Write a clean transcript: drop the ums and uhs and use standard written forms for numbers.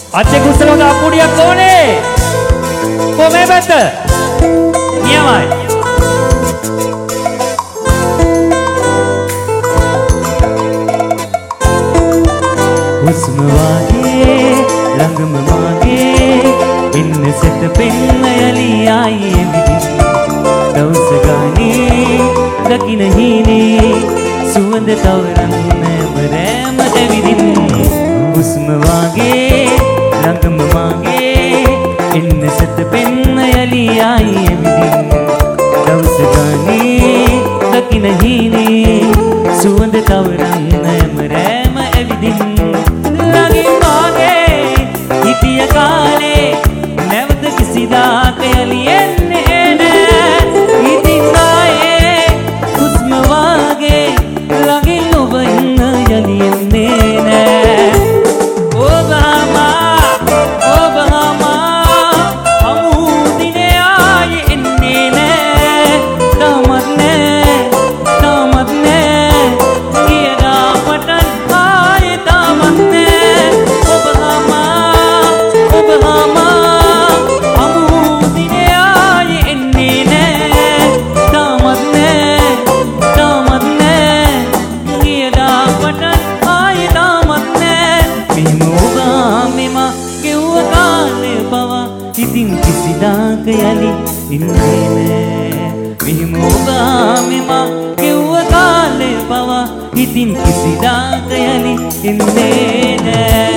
අච්චේ කුස්සලෝද අප්පුඩියක් ඕනේ. කොහේ පැත්ත? නියමයි. හුස්ම වාගේ ළඟම මාගේ ඉන්න සෙත පෙන්න යලි ආයේ විදින් දවස ගානේ දකින්න හීනේ සුවඳ තවරන්න බරෑම ඇවිදින් හුස්ම වාගේ ළඟම මාගේ ඉන්න සෙත පෙන්න යලි ආයේ විදින් දවස ගානේ දකින්න හීනේ සුවඳ තවරන්න බරෑම ඇවිදින් හිටිය කාලේ නැවත කිසිදාක යලියෙන්නේ නෑ ඉතින් ආයේ හුස්ම වාගේ ළඟින් ඔබ ඉන්න යලියෙන්නේ නෑ ඔබ හමු දිනේ ආයේ එන්නේ නෑ තාමත් නෑ ගියදා පටන් ආයේ තාමත් නෑ ඔබ ඉතින් කිසිදාක යලි ඉන්නේ නෑ මෙහිම ඔබ මෙම කිව්ව කාලේ පවා ඉතින් කිසිදාක යලි ඉන්නේ නෑ